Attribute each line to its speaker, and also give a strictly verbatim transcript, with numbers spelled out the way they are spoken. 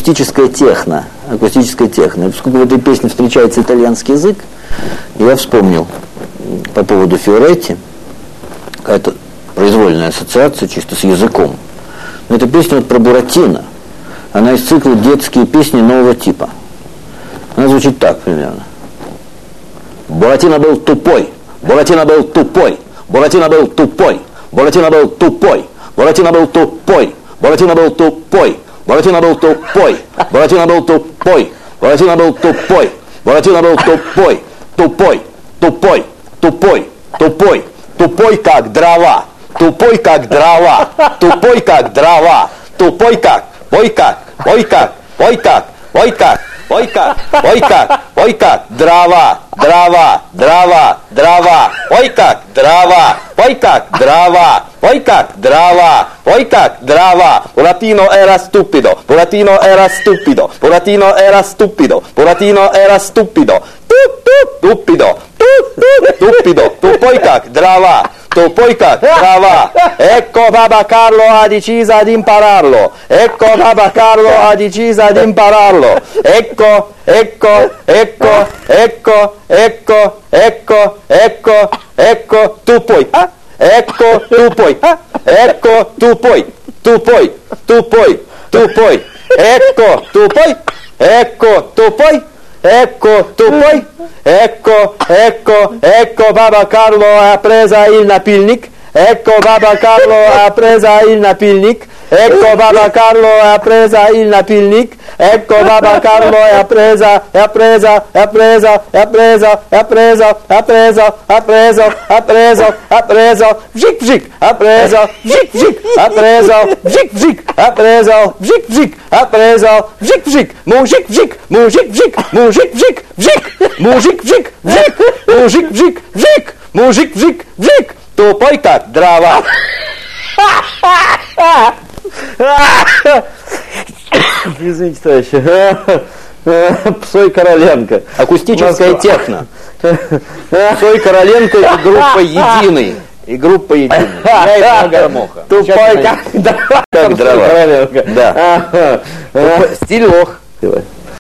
Speaker 1: Акустическая техно, акустическая техно. И поскольку в этой песне встречается итальянский язык, я вспомнил по поводу Фиоретти, какая-то произвольная ассоциация чисто с языком. Но эта песня вот про Буратино. Она из цикла «Детские песни нового типа». Она звучит так примерно. Буратино был тупой, Буратино был тупой, Буратино был тупой, Буратино был тупой, Буратино был тупой, Буратино был тупой, Буратино был тупой, Буратино был тупой, Буратино был тупой, Буратино был тупой, тупой, тупой, тупой, тупой, тупой как дрова, тупой как дрова, тупой как дрова, тупой как, ой как, ой как, ой как, ой как. Ой как, ой как, ой как, дрова, дрова, дрова, дрова, ой как, дрова, ой как, дрова, ой как, дрова, ой как, дрова. Buratino era stupido, Buratino era stupido, Buratino era stupido, Buratino era stupido, stupido, stupido, tupoi как, дрова. Tupoi как дрова. Ecco Papa Carlo ha deciso ad impararlo. Ecco Papa Carlo ha deciso ad impararlo. Ecco, ecco, ecco, ecco, ecco, ecco, ecco, ecco, tu puoi. Ecco, tu puoi. Ecco, tu puoi. Tu puoi, tu puoi, tu puoi. Ecco, tu puoi. Ecco, tu puoi. Ecco, tu puoi, ecco, ecco, ecco Papa Carlo ha preso il napilnik, ecco Papa Carlo ha preso il napilnik, ecco Papa Carlo ha preso il napilnik, ecco Papa Carlo ha presa, ha presa, ha presa, ha presa, ha presa, ha preso, ha preso, ha preso, ha preso, vžik vžik, ha preso, vžik vžik, ha preso, vžik vžik, ha preso, vžik vžik, ha preso, vžik vžik, mužik vžik, mužik vžik, mužik vžik, vžik, mužik vžik, vžik, mužik vžik, vžik, mužik vžik, vžik, tupoi как дрова. Извините, товарищи. Псой Короленко. Акустическая техно. Псой Короленко и группа «Единый». И группа «Единый». Я и Гармоха. Тупой как дрова. Да. Стиль лох.